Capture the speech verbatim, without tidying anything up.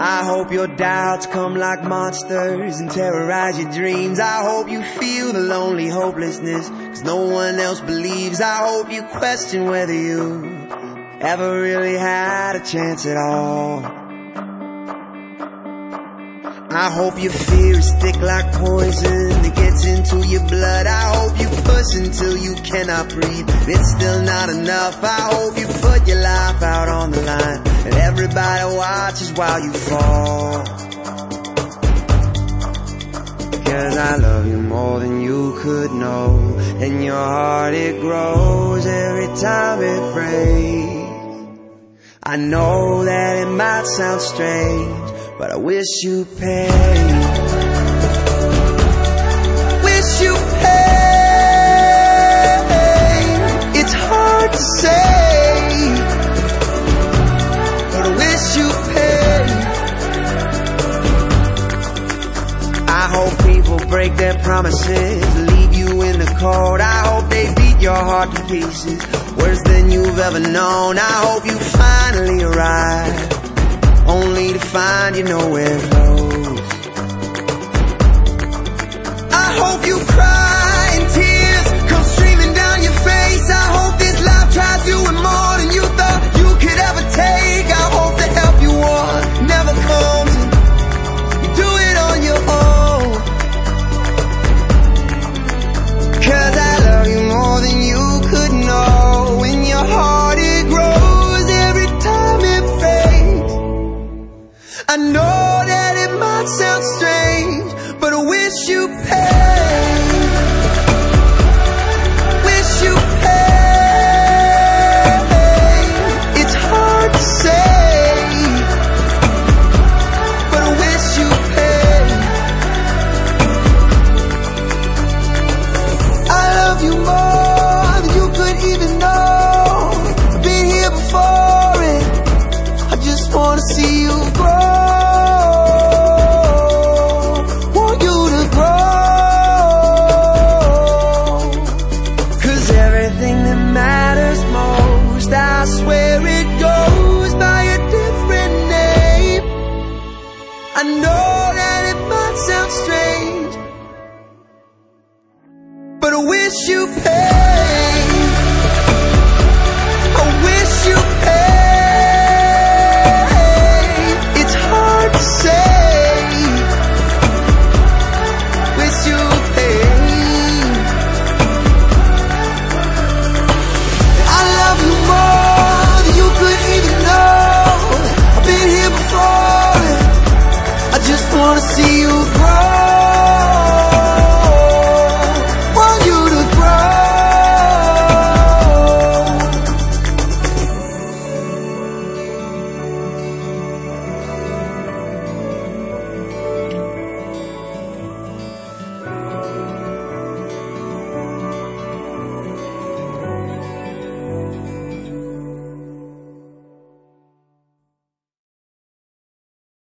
I hope your doubts come like monsters and terrorize your dreams. I hope you feel the lonely hopelessness, 'cause no one else believes. I hope you question whether you ever really had a chance at all. I hope your fears stick like poison that gets into your blood. I hope you push until you cannot breathe, it's still not enough. I hope you put your life out on the line and everybody watches while you fall. Cause I love you more than you could know, and your heart it grows every time it breaks. I know that it might sound strange, but I wish you pain. Wish you pain. It's hard to say, but I wish you pain. I hope people break their promises, leave you in the cold. I hope they beat your heart to pieces, worse than you've ever known. I hope you finally arrive, only to find you nowhere close. I hope you cry and tears come streaming down your face. I hope this life tries doing more than you thought you could ever take. I hope the help you want never comes and you do it on your own. Cause I love you more than you could know, when your heart it grows every time it fades. I know that it might sound strange, but I wish you pain. Wish you pain. It's hard to say, but I wish you pain. I love you more than you could even know. I've been here before it, I just wanna see you grow. I swear it goes by a different name. I know that it might sound strange, but I wish you pain.